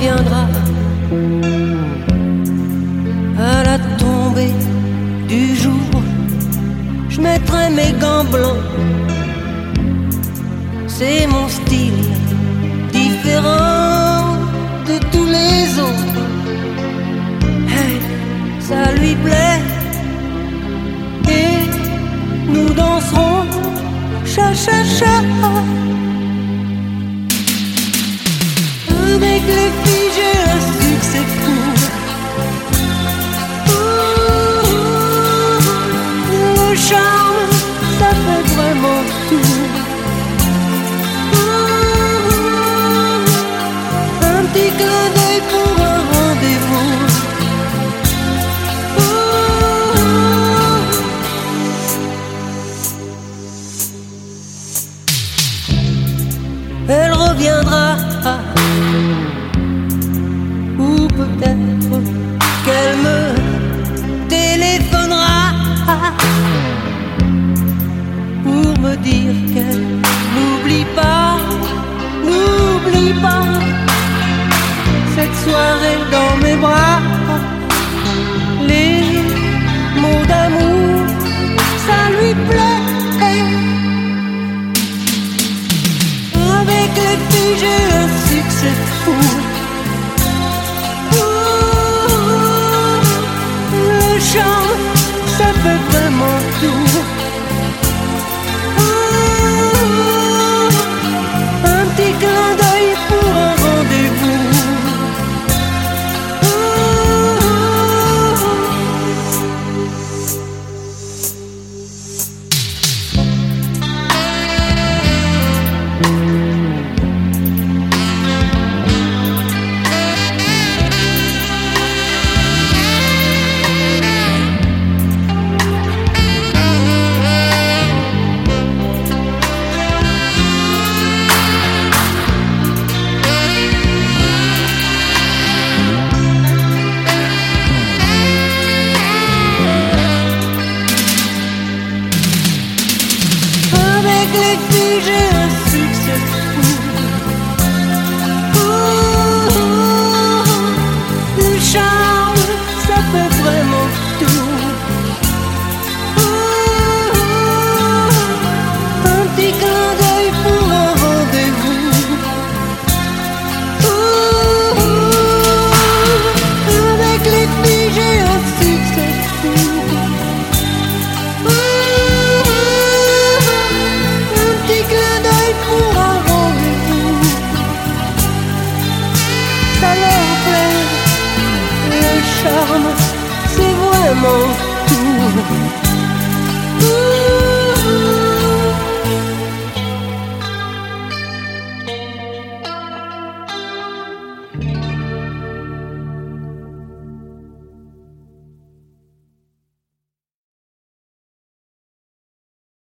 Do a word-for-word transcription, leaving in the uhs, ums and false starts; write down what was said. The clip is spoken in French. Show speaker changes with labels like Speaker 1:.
Speaker 1: reviendra à la tombée du jour. Je mettrai mes gants blancs, c'est mon style différent de tous les autres. Hey, ça lui plaît et nous danserons cha cha cha. Avec les filles j'ai un succès fou. Le charme, ça fait vraiment tout. Un petit clin d'œil pour un rendez-vous. Elle reviendra, ou peut-être qu'elle me téléphonera pour me dire qu'elle n'oublie pas, n'oublie pas cette soirée dans mes bras. Les mots d'amour, ça lui plaît. Avec les filles j'ai un succès fou. Le charme, ça fait vraiment tout. Un petit clin d'œil pour un rendez-vous. Les filles, j'ai un succès fou. Le charme, ça fait vraiment tout. Un petit clin d'œil pour un rendez-vous. Avec les filles, j'ai un succès fou. Pour un rendez-vous, ça leur plaît. Le charme, c'est vraiment tout.